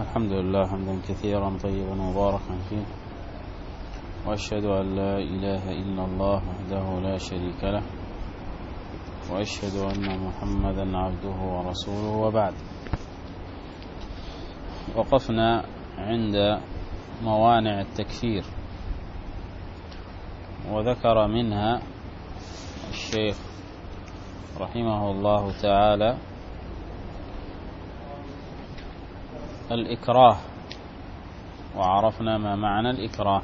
الحمد لله حمدا كثيرا طيبا مباركا فيه، وأشهد أن لا إله إلا الله وحده لا شريك له، وأشهد أن محمدا عبده ورسوله، وبعد. وقفنا عند موانع التكفير، وذكر منها الشيخ رحمه الله تعالى الإكراه، وعرفنا ما معنى الإكراه،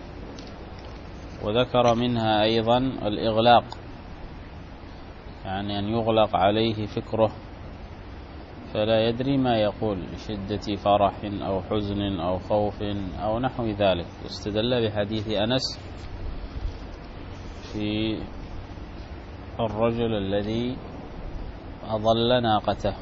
وذكر منها أيضا الإغلاق، يعني أن يغلق عليه فكره فلا يدري ما يقول لشدة فرح أو حزن أو خوف أو نحو ذلك. واستدل بحديث أنس في الرجل الذي أضل ناقته.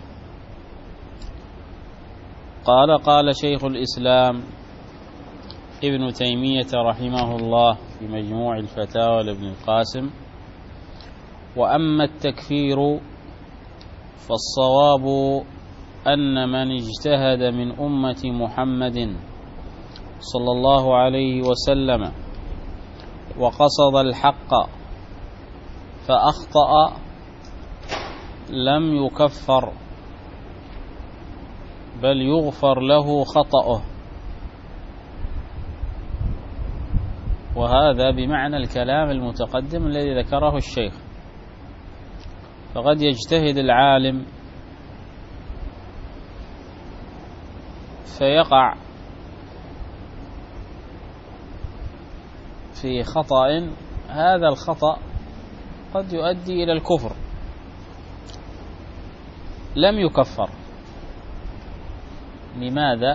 قال شيخ الإسلام ابن تيمية رحمه الله في مجموع الفتاوى لابن القاسم: وأما التكفير فالصواب أن من اجتهد من أمة محمد صلى الله عليه وسلم وقصد الحق فأخطأ لم يكفر، بل يغفر له خطأه. وهذا بمعنى الكلام المتقدم الذي ذكره الشيخ. فقد يجتهد العالم فيقع في خطأ، هذا الخطأ قد يؤدي إلى الكفر، لم يكفر. لماذا؟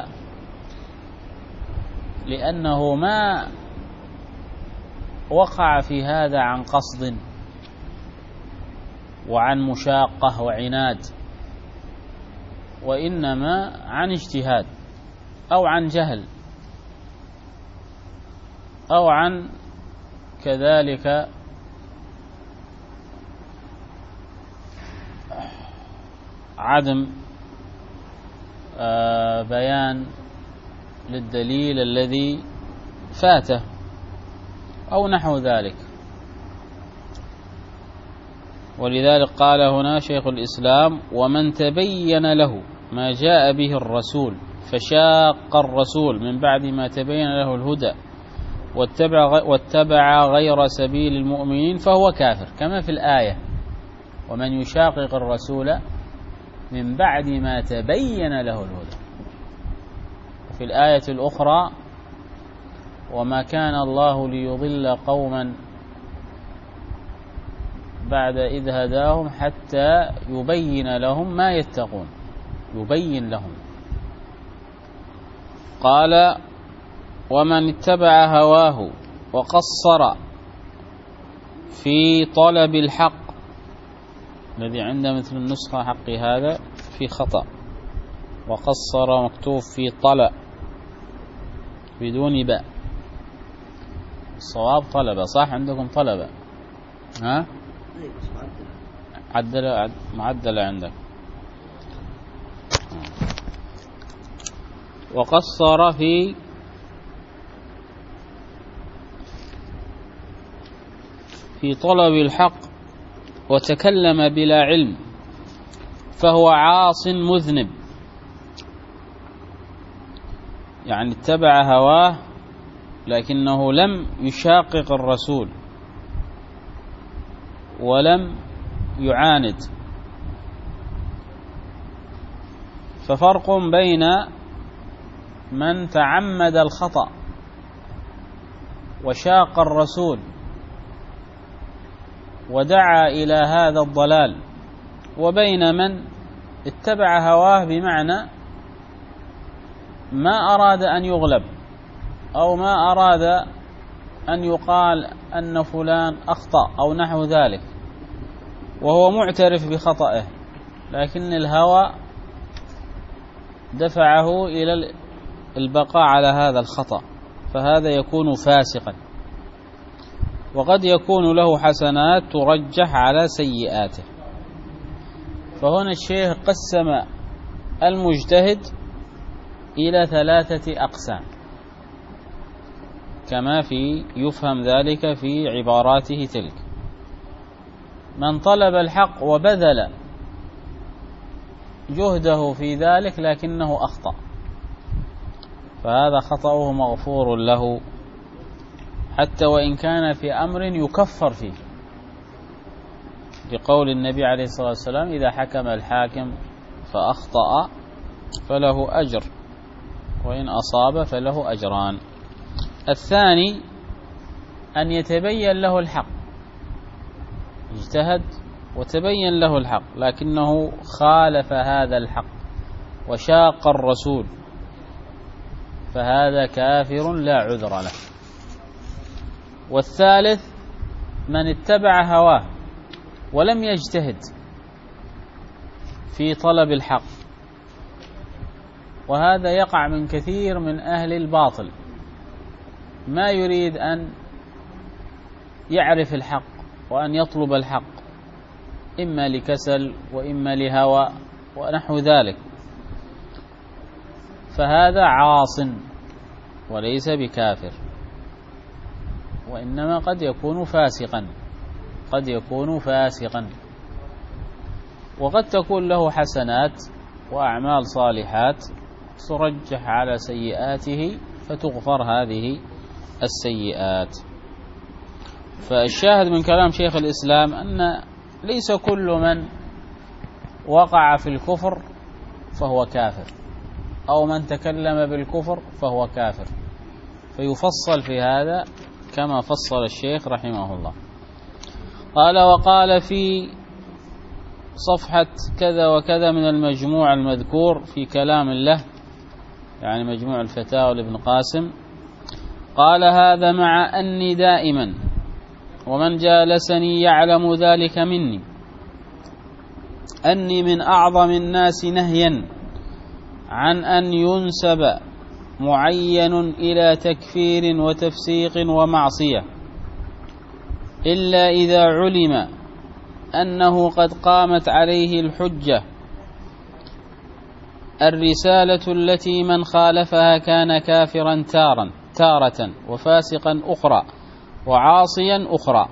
لأنه ما وقع في هذا عن قصد وعن مشاقة وعناد، وإنما عن اجتهاد أو عن جهل أو عن كذلك عدم بيان للدليل الذي فاته أو نحو ذلك. ولذلك قال هنا شيخ الإسلام: ومن تبين له ما جاء به الرسول فشاق الرسول من بعد ما تبين له الهدى واتبع غير سبيل المؤمنين فهو كافر، كما في الآية: ومن يشاقق الرسول من بعد ما تبين له الهدى. في الآية الأخرى: وما كان الله ليضل قوما بعد إذ هداهم حتى يبين لهم ما يتقون، يبين لهم. قال: ومن اتبع هواه وقصر في طلب الحق، الذي عنده مثل النسخة حقي هذا في خطأ، وقصر مكتوب في طلب بدون باء، الصواب طلب. صح عندكم طلب؟ ها؟ معدل عندك. وقصر في طلب الحق وتكلم بلا علم فهو عاص مذنب، يعني اتبع هواه لكنه لم يشاقق الرسول ولم يعاند. ففرق بين من تعمد الخطأ وشاق الرسول ودعا إلى هذا الضلال، وبين من اتبع هواه بمعنى ما أراد أن يغلب أو ما أراد أن يقال أن فلان أخطأ أو نحو ذلك، وهو معترف بخطئه، لكن الهوى دفعه إلى البقاء على هذا الخطأ، فهذا يكون فاسقا. وقد يكون له حسنات ترجح على سيئاته. فهنا الشيخ قسم المجتهد إلى 3 أقسام، كما يفهم ذلك في عباراته تلك: من طلب الحق وبذل جهده في ذلك لكنه أخطأ، فهذا خطأه مغفور له، حتى وإن كان في أمر يكفر فيه، لقول النبي عليه الصلاة والسلام: إذا حكم الحاكم فأخطأ فله أجر، وإن أصاب فله أجران. الثاني أن يتبين له الحق، اجتهد وتبين له الحق لكنه خالف هذا الحق وشاق الرسول، فهذا كافر لا عذر له. والثالث من اتبع هواه ولم يجتهد في طلب الحق، وهذا يقع من كثير من أهل الباطل، ما يريد أن يعرف الحق وأن يطلب الحق، إما لكسل وإما لهوى ونحو ذلك، فهذا عاص وليس بكافر، وإنما قد يكون فاسقا، وقد تكون له حسنات وأعمال صالحات ترجح على سيئاته فتغفر هذه السيئات. فالشاهد من كلام شيخ الإسلام أن ليس كل من وقع في الكفر فهو كافر، أو من تكلم بالكفر فهو كافر، فيفصل في هذا كما فصل الشيخ رحمه الله. قال: وقال في صفحة كذا وكذا من المجموع المذكور في كلام له، يعني مجموع الفتاوى لابن قاسم، قال: هذا مع أني دائما ومن جالسني يعلم ذلك مني أني من أعظم الناس نهيا عن أن ينسب معين إلى تكفير وتفسيق ومعصية، إلا إذا علم أنه قد قامت عليه الحجة الرسالة التي من خالفها كان كافرا تارة وفاسقا أخرى وعاصيا أخرى.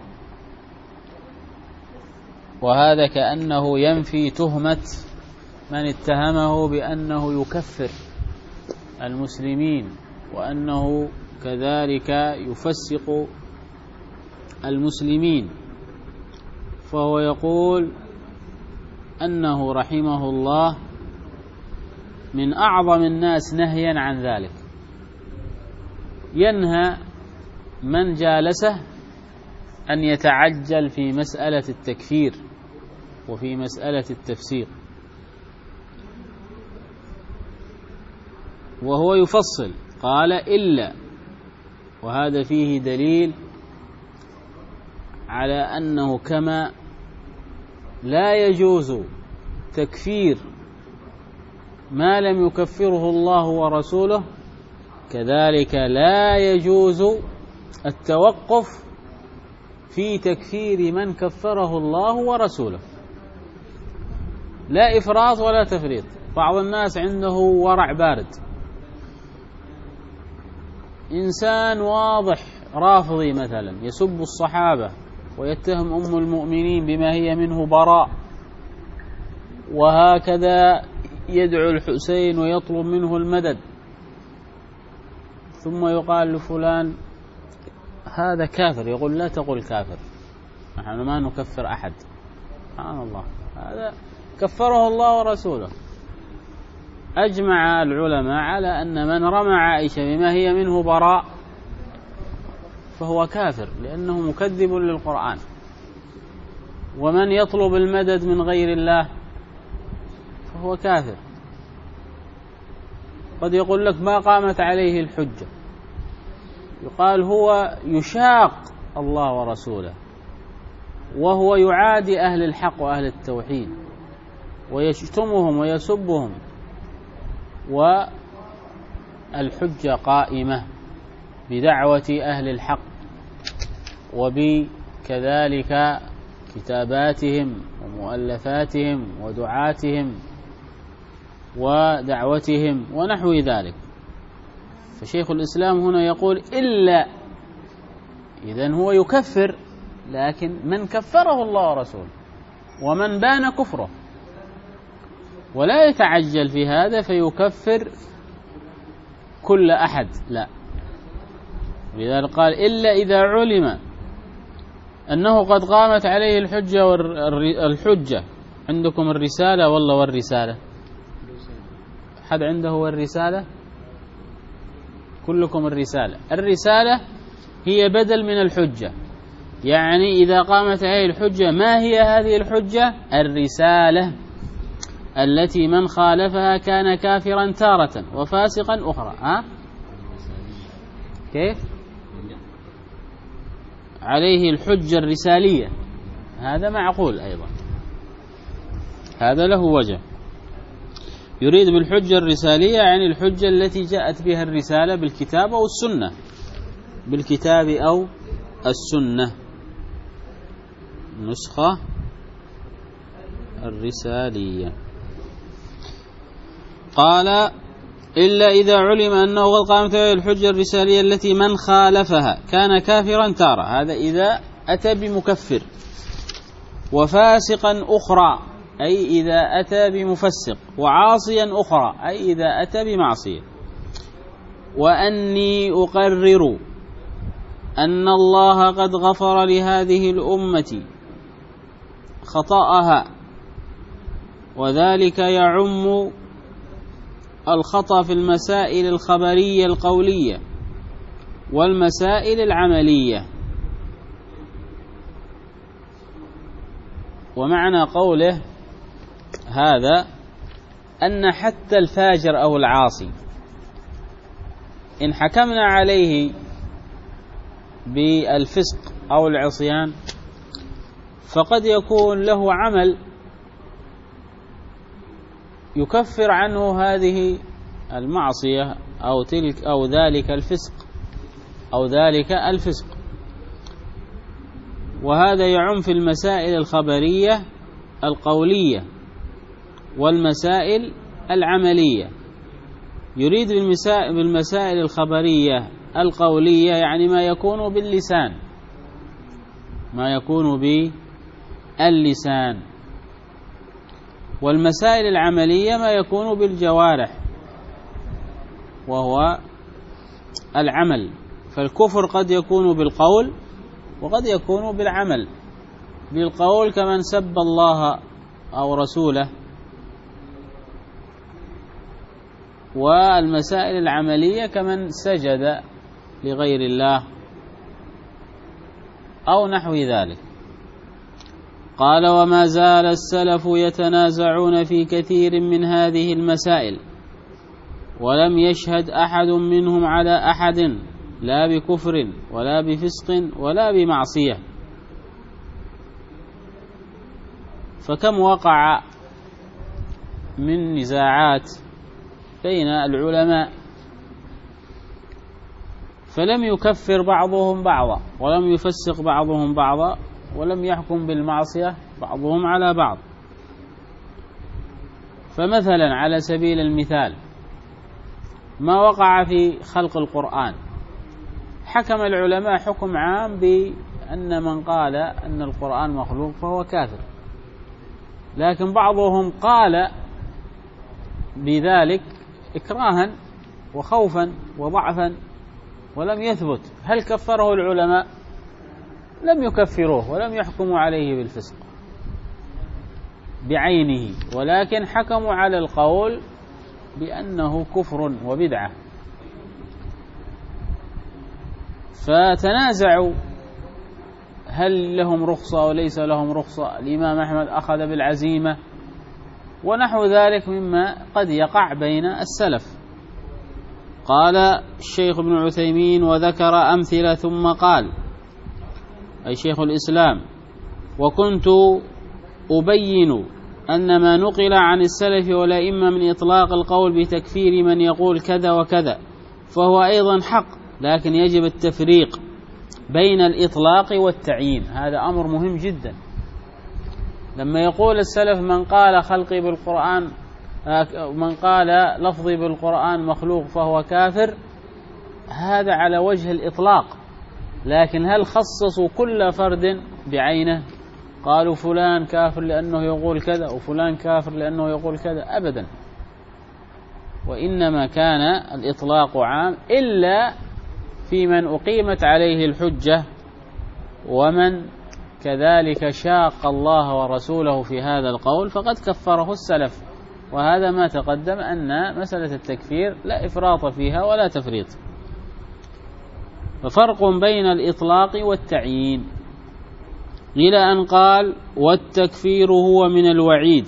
وهذا كأنه ينفي تهمة من اتهمه بأنه يكفر المسلمين وأنه كذلك يفسق المسلمين، فهو يقول أنه رحمه الله من أعظم الناس نهيا عن ذلك، ينهى من جالسه أن يتعجل في مسألة التكفير وفي مسألة التفسيق، وهو يفصل قال: إلا، وهذا فيه دليل على أنه كما لا يجوز تكفير ما لم يكفره الله ورسوله، كذلك لا يجوز التوقف في تكفير من كفره الله ورسوله، لا إفراط ولا تفريط. بعض الناس عنده ورع بارد، إنسان واضح رافضي مثلا يسب الصحابة ويتهم أم المؤمنين بما هي منه براء، وهكذا يدعو الحسين ويطلب منه المدد، ثم يقال لفلان هذا كافر، يقول: لا تقول كافر، نحن ما نكفر أحد. سبحان الله، هذا كفره الله ورسوله. أجمع العلماء على أن من رمى عائشة بما هي منه براء فهو كافر، لأنه مكذب للقرآن. ومن يطلب المدد من غير الله فهو كافر. قد يقول لك: ما قامت عليه الحجة، يقال هو يشاق الله ورسوله، وهو يعادي أهل الحق وأهل التوحيد ويشتمهم ويسبهم، والحجة قائمة بدعوة أهل الحق وبكذلك كتاباتهم ومؤلفاتهم ودعاتهم ودعوتهم ونحو ذلك. فشيخ الإسلام هنا يقول إلا، إذن هو يكفر، لكن من كفره الله ورسوله ومن بان كفره، ولا يتعجل في هذا فيكفر كل أحد، لا. لذلك قال إلا إذا علم أنه قد قامت عليه الحجة. عندكم الرسالة والله والرسالة؟ حد عنده والرسالة؟ كلكم الرسالة. الرسالة هي بدل من الحجة، يعني إذا قامت عليه الحجة، ما هي هذه الحجة؟ الرسالة التي من خالفها كان كافرا تارة وفاسقا أخرى. كيف؟ عليه الحجة الرسالية، هذا معقول أيضا، هذا له وجه. يريد بالحجة الرسالية يعني الحجة التي جاءت بها الرسالة بالكتاب أو السنة، بالكتاب أو السنة. نسخة الرسالية. قال إلا إذا علم أنه قد قامت عليه الحجة الرسالية التي من خالفها كان كافرا تارة، هذا إذا أتى بمكفر، وفاسقا أخرى أي إذا أتى بمفسق، وعاصيا أخرى أي إذا أتى بمعصية. وأني أقرر أن الله قد غفر لهذه الأمة خطأها، وذلك يعم الخطأ في المسائل الخبرية القولية والمسائل العملية. ومعنى قوله هذا أن حتى الفاجر أو العاصي إن حكمنا عليه بالفسق أو العصيان فقد يكون له عمل يكفر عنه هذه المعصية أو تلك أو ذلك الفسق أو ذلك الفسق، وهذا يعم في المسائل الخبرية القولية والمسائل العملية. يريد بالمسائل الخبرية القولية يعني ما يكون باللسان، ما يكون باللسان، والمسائل العملية ما يكون بالجوارح وهو العمل. فالكفر قد يكون بالقول وقد يكون بالعمل. بالقول كمن سب الله أو رسوله، والمسائل العملية كمن سجد لغير الله أو نحو ذلك. قال وما زال السلف يتنازعون في كثير من هذه المسائل، ولم يشهد أحد منهم على أحد لا بكفر ولا بفسق ولا بمعصية. فكم وقع من نزاعات بين العلماء فلم يكفر بعضهم بعضا ولم يفسق بعضهم بعضا ولم يحكم بالمعصية بعضهم على بعض. فمثلا على سبيل المثال ما وقع في خلق القرآن، حكم العلماء حكم عام بأن من قال أن القرآن مخلوق فهو كافر، لكن بعضهم قال بذلك إكراها وخوفا وضعفا ولم يثبت. هل كفره العلماء؟ لم يكفروه ولم يحكموا عليه بالفسق بعينه، ولكن حكموا على القول بأنه كفر وبدعة. فتنازعوا هل لهم رخصة وليس لهم رخصة. الإمام أحمد أخذ بالعزيمة ونحو ذلك مما قد يقع بين السلف. قال الشيخ ابن عثيمين وذكر أمثلة ثم قال، أي شيخ الإسلام: وكنت أبين أن ما نقل عن السلف والأئمة من إطلاق القول بتكفير من يقول كذا وكذا فهو أيضا حق، لكن يجب التفريق بين الإطلاق والتعيين. هذا أمر مهم جدا. لما يقول السلف من قال خلقي بالقرآن من قال لفظي بالقرآن مخلوق فهو كافر، هذا على وجه الإطلاق. لكن هل خصصوا كل فرد بعينه؟ قالوا فلان كافر لأنه يقول كذا وفلان كافر لأنه يقول كذا؟ أبدا. وإنما كان الإطلاق عام إلا في من أقيمت عليه الحجة ومن كذلك شاق الله ورسوله في هذا القول فقد كفره السلف. وهذا ما تقدم أن مسألة التكفير لا إفراط فيها ولا تفريط. ففرق بين الإطلاق والتعيين، إلى أن قال والتكفير هو من الوعيد،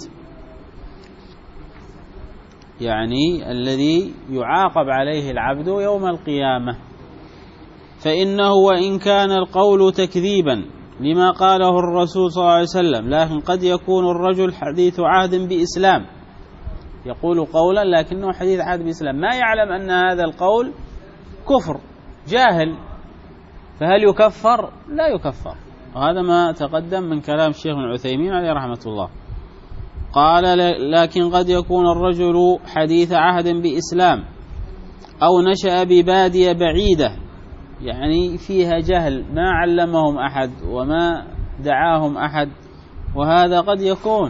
يعني الذي يعاقب عليه العبد يوم القيامة. فإنه وإن كان القول تكذيبا لما قاله الرسول صلى الله عليه وسلم، لكن قد يكون الرجل حديث عهد بإسلام، يقول قولا لكنه حديث عهد بإسلام، ما يعلم أن هذا القول كفر، جاهل، فهل يكفر؟ لا يكفر. وهذا ما تقدم من كلام الشيخ ابن عثيمين عليه رحمة الله. قال لكن قد يكون الرجل حديث عهد بإسلام أو نشأ ببادية بعيدة، يعني فيها جهل، ما علمهم أحد وما دعاهم أحد، وهذا قد يكون.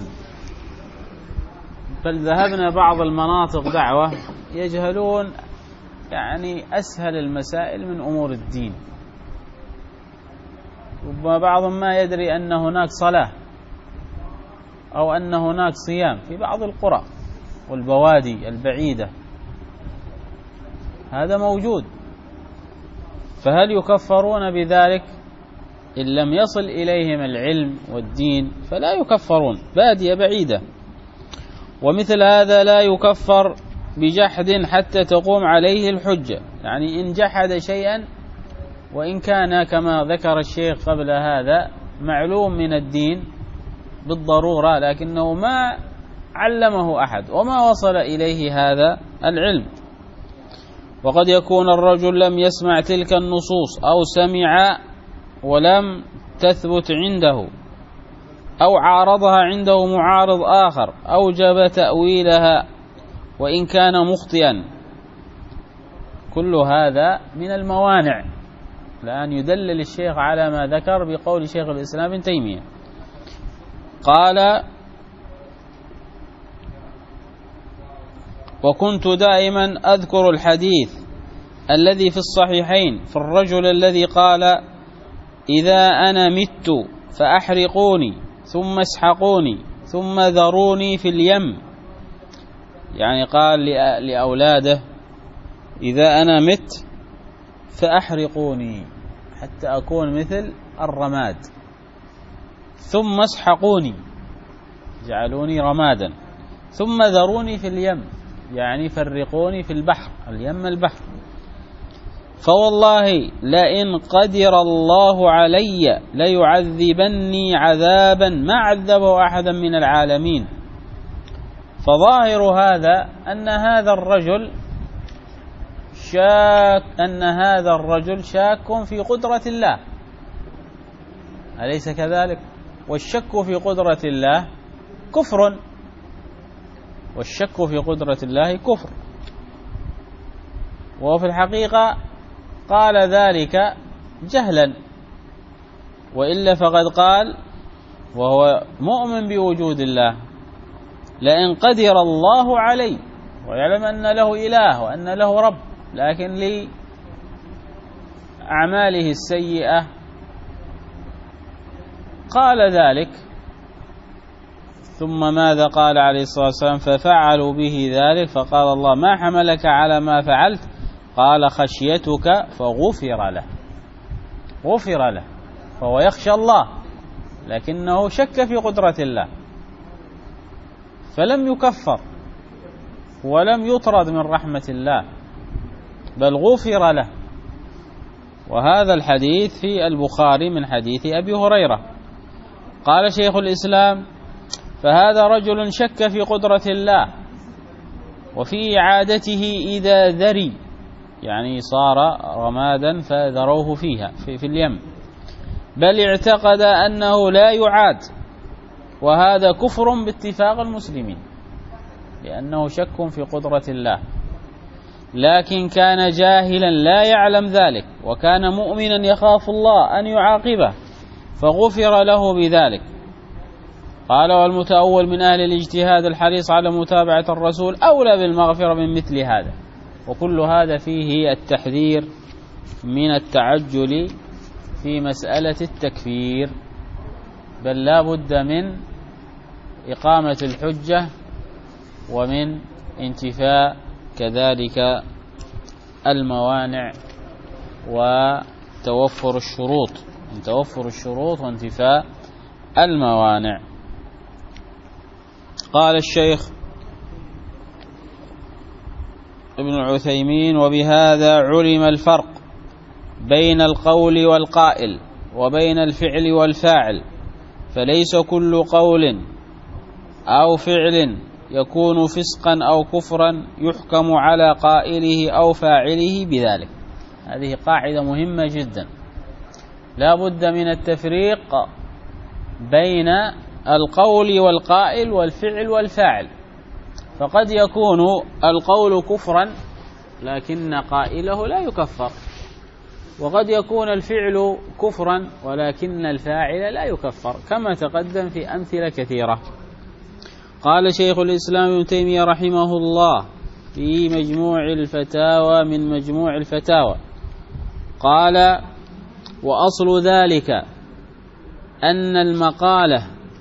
بل ذهبنا بعض المناطق دعوة يجهلون يعني أسهل المسائل من أمور الدين، وبعضهم ما يدري أن هناك صلاة أو أن هناك صيام في بعض القرى والبوادي البعيدة، هذا موجود. فهل يكفرون بذلك؟ إن لم يصل إليهم العلم والدين فلا يكفرون، بادية بعيدة. ومثل هذا لا يكفر بجحد حتى تقوم عليه الحجة، يعني إن جحد شيئا وإن كان كما ذكر الشيخ قبل هذا معلوم من الدين بالضرورة، لكنه ما علمه أحد وما وصل إليه هذا العلم. وقد يكون الرجل لم يسمع تلك النصوص أو سمع ولم تثبت عنده، أو عارضها عنده معارض آخر أوجب تأويلها وإن كان مخطئا. كل هذا من الموانع. الآن يدلل الشيخ على ما ذكر بقول شيخ الإسلام ابن تيمية. قال وكنت دائما أذكر الحديث الذي في الصحيحين في الرجل الذي قال إذا أنا مت فأحرقوني ثم اسحقوني ثم ذروني في اليم، يعني قال لأولاده إذا أنا مت فأحرقوني حتى أكون مثل الرماد، ثم اسحقوني جعلوني رمادا، ثم ذروني في اليم يعني فرقوني في البحر، اليم البحر. فوالله لئن قدر الله علي ليعذبني عذابا ما عذبه أحدا من العالمين. فظاهر هذا أن هذا الرجل شاك في قدرة الله، أليس كذلك؟ والشك في قدرة الله كفر، والشك في قدرة الله كفر. وفي الحقيقة قال ذلك جهلا، وإلا فقد قال وهو مؤمن بوجود الله لئن قدر الله علي، ويعلم أن له إله وأن له رب، لكن لأعماله السيئة قال ذلك. ثم ماذا قال عليه الصلاة والسلام؟ ففعلوا به ذلك، فقال الله ما حملك على ما فعلت؟ قال خشيتك، فغفر له. غفر له، فهو يخشى الله لكنه شك في قدرة الله، فلم يكفر ولم يطرد من رحمة الله، بل غفر له. وهذا الحديث في البخاري من حديث أبي هريرة. قال شيخ الإسلام فهذا رجل شك في قدرة الله وفي إعادته إذا ذري، يعني صار رمادا فذروه فيها في اليم، بل اعتقد أنه لا يعاد، وهذا كفر باتفاق المسلمين، لأنه شك في قدرة الله، لكن كان جاهلا لا يعلم ذلك، وكان مؤمنا يخاف الله أن يعاقبه فغفر له بذلك. قال: والمتأول من أهل الاجتهاد الحريص على متابعة الرسول أولى بالمغفرة من مثل هذا. وكل هذا فيه التحذير من التعجل في مسألة التكفير، بل لا بد من إقامة الحجة ومن انتفاء كذلك الموانع وتوفر الشروط وانتفاء الموانع. قال الشيخ ابن عثيمين: وبهذا علم الفرق بين القول والقائل وبين الفعل والفاعل، فليس كل قول أو فعل يكون فسقا أو كفرا يحكم على قائله أو فاعله بذلك. هذه قاعدة مهمة جدا، لا بد من التفريق بين القول والقائل والفعل والفاعل، فقد يكون القول كفرا لكن قائله لا يكفر، وقد يكون الفعل كفرا ولكن الفاعل لا يكفر، كما تقدم في أمثلة كثيرة. قال شيخ الإسلام ابن تيمية رحمه الله في مجموع الفتاوى من مجموع الفتاوى، قال: وأصل ذلك أن المقالة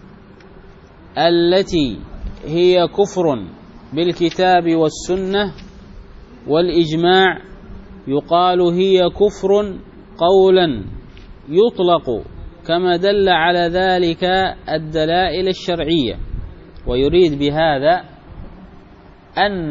التي هي كفر بالكتاب والسنة والإجماع يقال هي كفر قولا يطلق، كما دل على ذلك الدلائل الشرعية. ويريد بهذا أن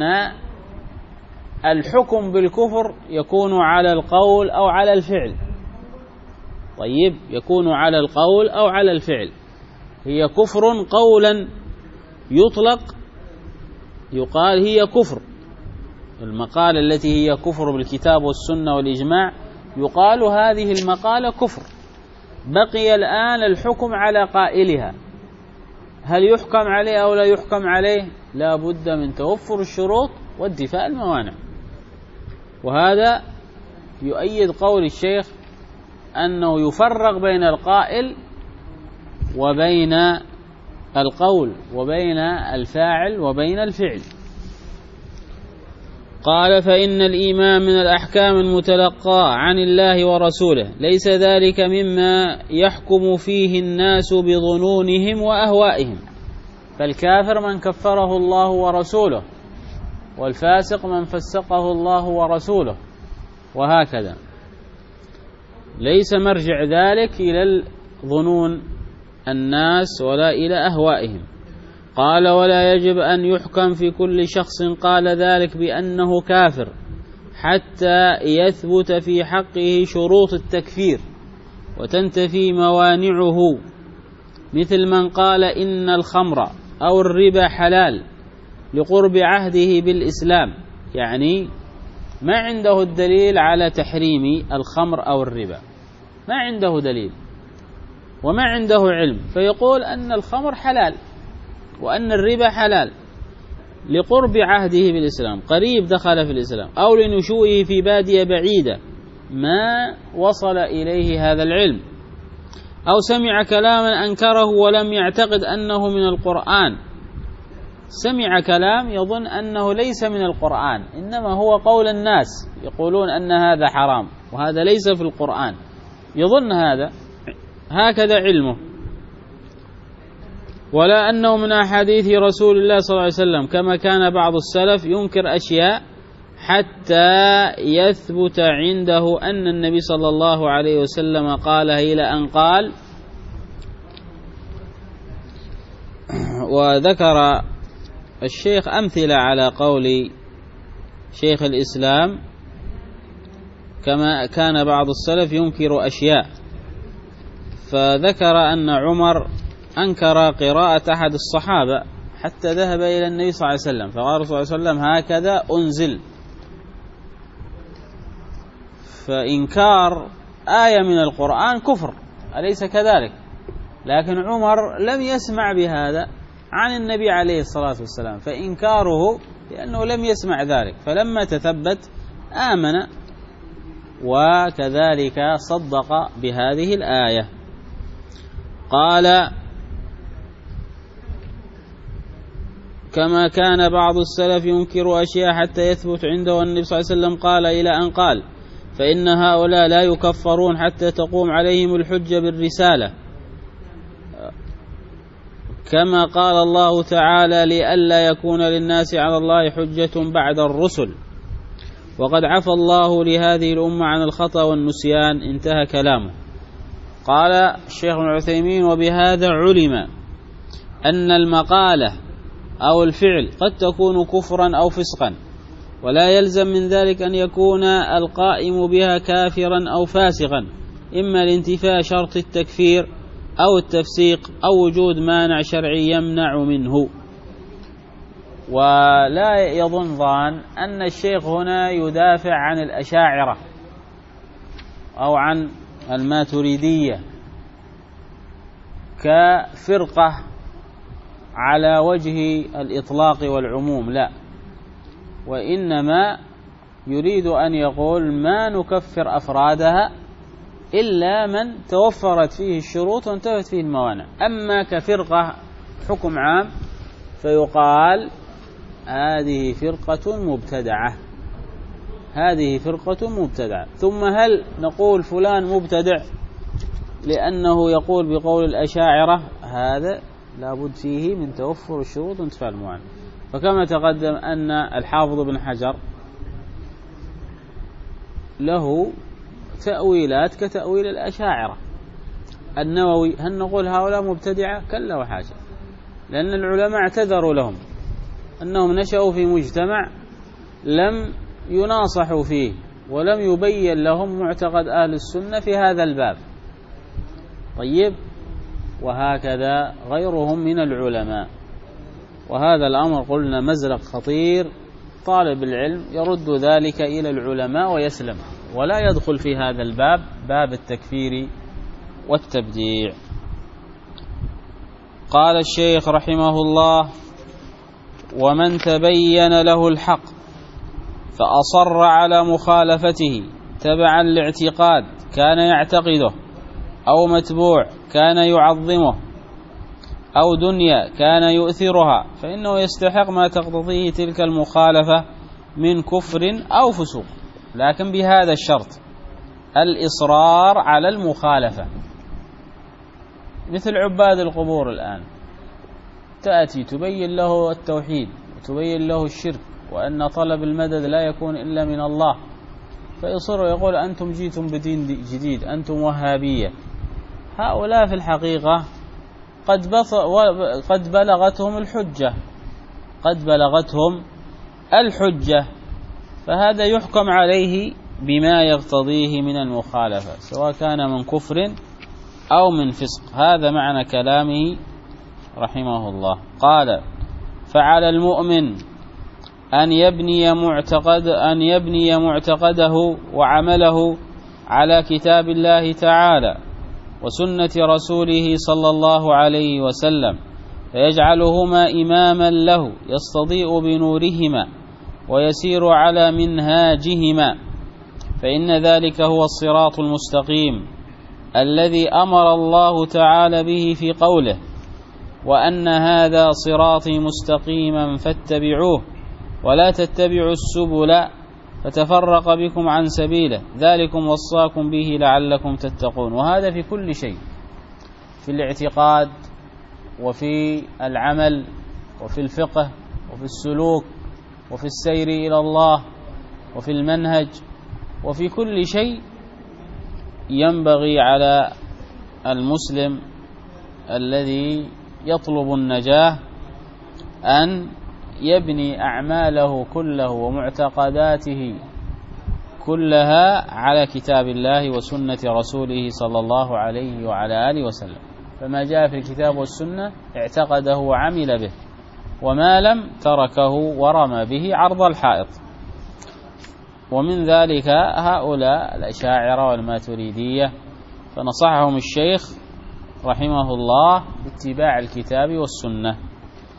الحكم بالكفر يكون على القول أو على الفعل. طيب، يكون على القول أو على الفعل. هي كفر قولا يطلق يقال هي كفر، المقالة التي هي كفر بالكتاب والسنة والإجماع يقال هذه المقالة كفر. بقي الآن الحكم على قائلها، هل يحكم عليه أو لا يحكم عليه؟ لا بد من توفر الشروط وانتفاء الموانع. وهذا يؤيد قول الشيخ أنه يفرق بين القائل وبين القول وبين الفاعل وبين الفعل. قال: فإن الإيمان من الأحكام المتلقاة عن الله ورسوله، ليس ذلك مما يحكم فيه الناس بظنونهم وأهوائهم، فالكافر من كفره الله ورسوله، والفاسق من فسقه الله ورسوله، وهكذا. ليس مرجع ذلك إلى ظنون الناس ولا إلى أهوائهم. قال: ولا يجب أن يحكم في كل شخص قال ذلك بأنه كافر حتى يثبت في حقه شروط التكفير وتنتفي موانعه، مثل من قال إن الخمر أو الربا حلال لقرب عهده بالإسلام، يعني ما عنده الدليل على تحريم الخمر أو الربا، ما عنده دليل وما عنده علم، فيقول أن الخمر حلال وأن الربا حلال لقرب عهده بالإسلام، قريب دخل في الإسلام، أو لنشوئه في بادية بعيدة ما وصل إليه هذا العلم، أو سمع كلاما أنكره ولم يعتقد أنه من القرآن. سمع كلام يظن أنه ليس من القرآن، إنما هو قول الناس يقولون أن هذا حرام وهذا ليس في القرآن، يظن هكذا علمه، ولا أنه من أحاديث رسول الله صلى الله عليه وسلم، كما كان بعض السلف ينكر أشياء حتى يثبت عنده أن النبي صلى الله عليه وسلم قال إلى أن قال. وذكر الشيخ أمثلة على قول شيخ الإسلام، كما كان بعض السلف ينكر أشياء، فذكر أن عمر أنكر قراءة أحد الصحابة حتى ذهب إلى النبي صلى الله عليه وسلم، فقال صلى الله عليه وسلم هكذا أنزل. فإنكار آية من القرآن كفر، أليس كذلك؟ لكن عمر لم يسمع بهذا عن النبي عليه الصلاة والسلام، فإنكاره لأنه لم يسمع ذلك، فلما تثبت آمن وكذلك صدق بهذه الآية. قال: كما كان بعض السلف ينكر أشياء حتى يثبت عنده النبي صلى الله عليه وسلم قال إلى أن قال: فإن هؤلاء لا يكفرون حتى تقوم عليهم الحجة بالرسالة، كما قال الله تعالى: لئلا يكون للناس على الله حجة بعد الرسل، وقد عفى الله لهذه الأمة عن الخطأ والنسيان. انتهى كلامه. قال الشيخ ابن عثيمين: وبهذا علم أن المقالة أو الفعل قد تكون كفرا أو فسقا، ولا يلزم من ذلك أن يكون القائم بها كافرا أو فاسقا، إما لانتفاء شرط التكفير أو التفسيق أو وجود مانع شرعي يمنع منه. ولا يظن ظان أن الشيخ هنا يدافع عن الأشاعرة أو عن الماتريدية كفرقة على وجه الإطلاق والعموم، لا، وإنما يريد أن يقول ما نكفر أفرادها إلا من توفرت فيه الشروط وانتفت فيه الموانع. أما كفرقة حكم عام فيقال هذه فرقة مبتدعة، هذه فرقة مبتدعة. ثم هل نقول فلان مبتدع لأنه يقول بقول الأشاعرة؟ هذا لابد فيه من توفر الشروط وانتفاء الموانع. فكما تقدم أن الحافظ بن حجر له تأويلات كتأويل الأشاعرة. النووي هل نقول هؤلاء مبتدعة؟ كلا وحاشا، لأن العلماء اعتذروا لهم أنهم نشأوا في مجتمع لم يناصحوا فيه ولم يبين لهم معتقد أهل السنة في هذا الباب. طيب، وهكذا غيرهم من العلماء. وهذا الأمر قلنا مزلق خطير، طالب العلم يرد ذلك إلى العلماء ويسلم، ولا يدخل في هذا الباب، باب التكفير والتبديع. قال الشيخ رحمه الله: ومن تبين له الحق فأصر على مخالفته تبعا لاعتقاد كان يعتقده، أو متبوع كان يعظمه، أو دنيا كان يؤثرها، فإنه يستحق ما تقتضيه تلك المخالفة من كفر أو فسوق، لكن بهذا الشرط: الإصرار على المخالفة. مثل عباد القبور الآن، تأتي تبين له التوحيد وتبين له الشرك وأن طلب المدد لا يكون إلا من الله، فيصر ويقول أنتم جيتم بدين جديد، أنتم وهابية. هؤلاء في الحقيقة قد بلغتهم الحجة، قد بلغتهم الحجة، فهذا يحكم عليه بما يقتضيه من المخالفة، سواء كان من كفر أو من فسق. هذا معنى كلامه رحمه الله. قال: فعلى المؤمن أن يبني معتقده وعمله على كتاب الله تعالى وسنة رسوله صلى الله عليه وسلم، فيجعلهما إماما له يستضيء بنورهما ويسير على منهاجهما، فإن ذلك هو الصراط المستقيم الذي أمر الله تعالى به في قوله: وأن هذا صراطي مستقيما فاتبعوه ولا تتبعوا السبل فتفرق بكم عن سبيله ذلكم وصاكم به لعلكم تتقون. وهذا في كل شيء، في الاعتقاد وفي العمل وفي الفقه وفي السلوك وفي السير إلى الله وفي المنهج وفي كل شيء. ينبغي على المسلم الذي يطلب النجاة أن يبني أعماله كله ومعتقداته كلها على كتاب الله وسنة رسوله صلى الله عليه وعلى آله وسلم، فما جاء في الكتاب والسنة اعتقده وعمل به، وما لم تركه ورمى به عرض الحائط. ومن ذلك هؤلاء الأشاعرة والماتريدية، فنصحهم الشيخ رحمه الله باتباع الكتاب والسنة.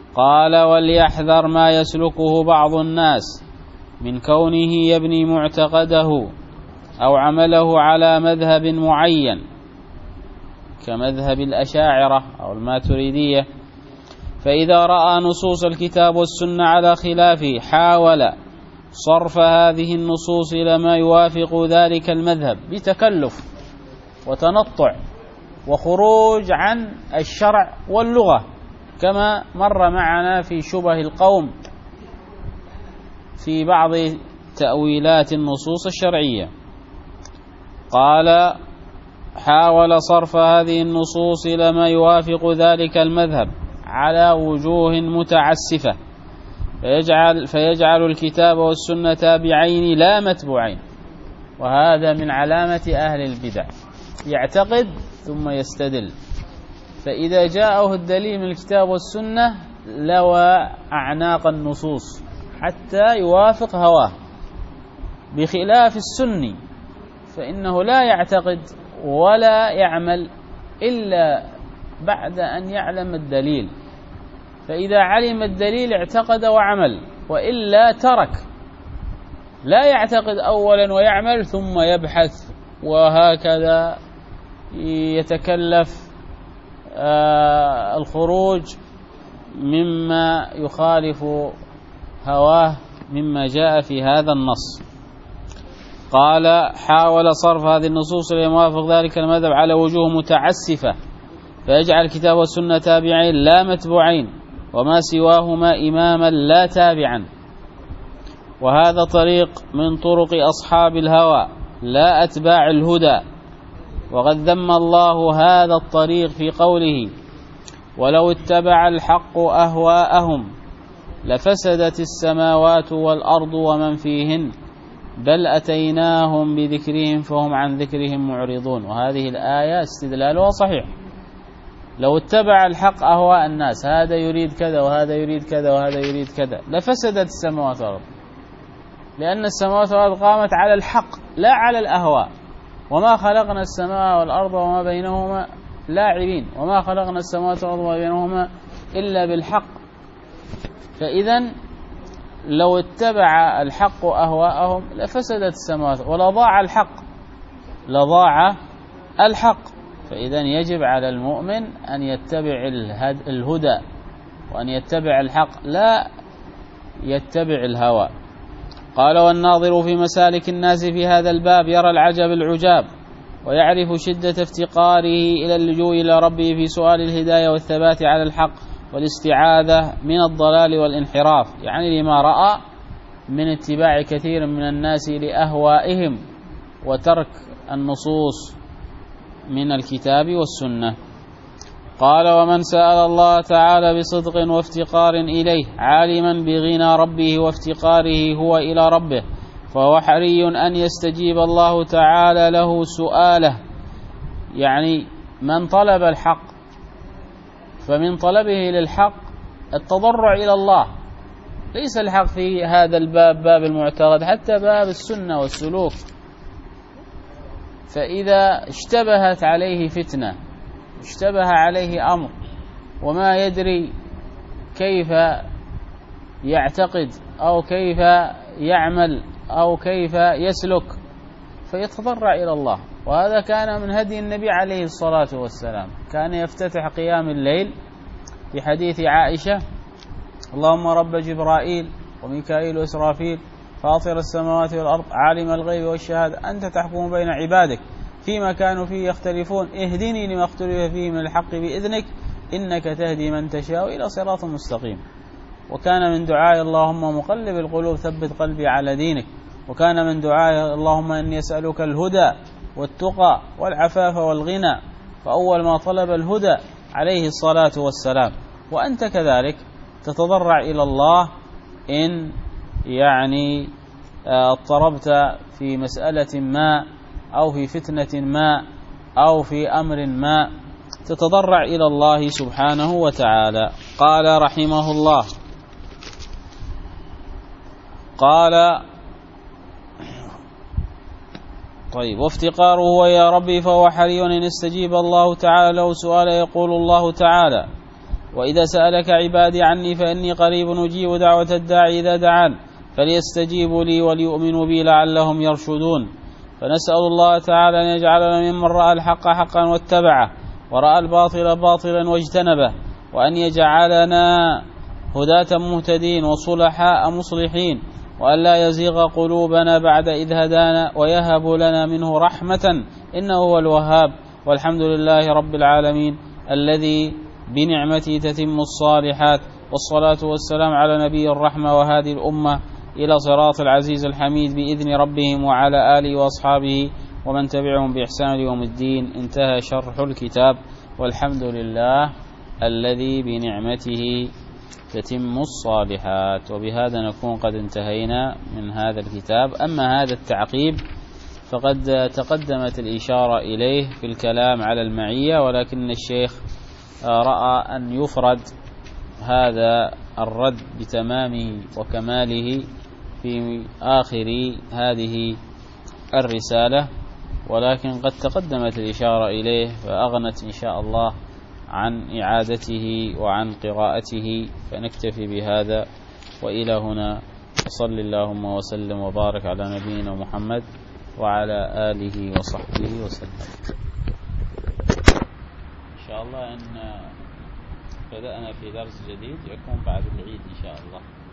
قال: وليحذر ما يسلكه بعض الناس من كونه يبني معتقده أو عمله على مذهب معين كمذهب الأشاعرة أو الماتريدية، فإذا رأى نصوص الكتاب والسنة على خلافه حاول صرف هذه النصوص إلى ما يوافق ذلك المذهب بتكلف وتنطع وخروج عن الشرع واللغة، كما مر معنا في شبه القوم في بعض تأويلات النصوص الشرعية. قال: حاول صرف هذه النصوص إلى ما يوافق ذلك المذهب على وجوه متعسفة، فيجعل الكتاب والسنة تابعين لا متبوعين. وهذا من علامة أهل البدع، يعتقد ثم يستدل، فإذا جاءه الدليل من الكتاب والسنة لوى أعناق النصوص حتى يوافق هواه، بخلاف السني فإنه لا يعتقد ولا يعمل إلا بعد أن يعلم الدليل، فإذا علم الدليل اعتقد وعمل، وإلا ترك. لا يعتقد أولا ويعمل ثم يبحث، وهكذا يتكلف الخروج مما يخالف هواه مما جاء في هذا النص. قال: حاول صرف هذه النصوص ليوافق ذلك المذهب على وجوه متعسفة، فيجعل الكتاب والسنة تابعين لا متبوعين، وما سواهما إماما لا تابعا. وهذا طريق من طرق أصحاب الهوى لا أتباع الهدى، وقد ذم الله هذا الطريق في قوله: ولو اتبع الحق أهواءهم لفسدت السماوات والأرض ومن فيهن بل أتيناهم بذكرهم فهم عن ذكرهم معرضون. وهذه الآية استدلالها صحيح. لو اتبع الحق أهواء الناس، هذا يريد كذا وهذا يريد كذا وهذا يريد كذا، لفسدت السماوات والأرض، لأن السماوات والأرض قامت على الحق لا على الأهواء. وما خلقنا السماء والأرض وما بينهما لاعبين، وما خلقنا السماوات والأرض وما بينهما إلا بالحق. فإذا لو اتبع الحق أهواءهم لفسدت السماوات ولضاع الحق، لضاع الحق. فإذا يجب على المؤمن أن يتبع الهدى وأن يتبع الحق لا يتبع الهوى. قال: والناظر في مسالك الناس في هذا الباب يرى العجب العجاب، ويعرف شدة افتقاره إلى اللجوء إلى ربه في سؤال الهداية والثبات على الحق والاستعاذة من الضلال والانحراف، يعني لما رأى من اتباع كثير من الناس لأهوائهم وترك النصوص من الكتاب والسنة. قال: ومن سأل الله تعالى بصدق وافتقار إليه عالما بغنى ربه وافتقاره هو إلى ربه، فهو حري أن يستجيب الله تعالى له سؤاله. يعني من طلب الحق فمن طلبه للحق التضرع إلى الله، ليس الحق في هذا الباب باب المعتقد، حتى باب السنة والسلوك. فإذا اشتبهت عليه فتنة، اشتبه عليه أمر وما يدري كيف يعتقد أو كيف يعمل أو كيف يسلك، فيتضرع إلى الله. وهذا كان من هدي النبي عليه الصلاة والسلام، كان يفتتح قيام الليل في حديث عائشة: اللهم رب جبرائيل وميكائيل وإسرافيل فاطر السماوات والأرض عالم الغيب والشهادة أنت تحكم بين عبادك فيما كانوا فيه يختلفون اهدني لما اختلف فيه من الحق بإذنك إنك تهدي من تشاء إلى صراط مستقيم. وكان من دعاء اللهم مقلب القلوب ثبت قلبي على دينك. وكان من دعاء اللهم إني أسألك الهدى والتقى والعفاف والغنى، فأول ما طلب الهدى عليه الصلاة والسلام. وأنت كذلك تتضرع إلى الله إن يعني اضطربت في مسألة ما أو في فتنة ما أو في أمر ما، تتضرع إلى الله سبحانه وتعالى. قال رحمه الله: قال طيب: وافتقاره هو يا ربي فهو حري أن يستجيب الله تعالى له سؤال. يقول الله تعالى: وإذا سألك عبادي عني فإني قريب أجيب دعوة الداعي إذا دعان فليستجيبوا لي وليؤمنوا بي لعلهم يرشدون. فنسأل الله تعالى أن يجعلنا ممن رأى الحق حقا واتبعه ورأى الباطل باطلا واجتنبه، وأن يجعلنا هداة مهتدين وصلحاء مصلحين، وأن لا يزيغ قلوبنا بعد إذ هدانا، ويهب لنا منه رحمة إنه هو الوهاب. والحمد لله رب العالمين الذي بنعمته تتم الصالحات، والصلاة والسلام على نبي الرحمة وهادي الأمة إلى صراط العزيز الحميد بإذن ربهم، وعلى آله وأصحابه ومن تبعهم بإحسان يوم الدين. انتهى شرح الكتاب، والحمد لله الذي بنعمته تتم الصالحات. وبهذا نكون قد انتهينا من هذا الكتاب. أما هذا التعقيب فقد تقدمت الإشارة إليه في الكلام على المعية، ولكن الشيخ رأى أن يفرد هذا الرد بتمامه وكماله في آخر هذه الرسالة، ولكن قد تقدمت الإشارة إليه فأغنت إن شاء الله عن إعادته وعن قراءته، فنكتفي بهذا. وإلى هنا صل اللهم وسلم وبارك على نبينا محمد وعلى آله وصحبه وسلم. إن شاء الله أن بدأنا في درس جديد يكون بعد العيد إن شاء الله.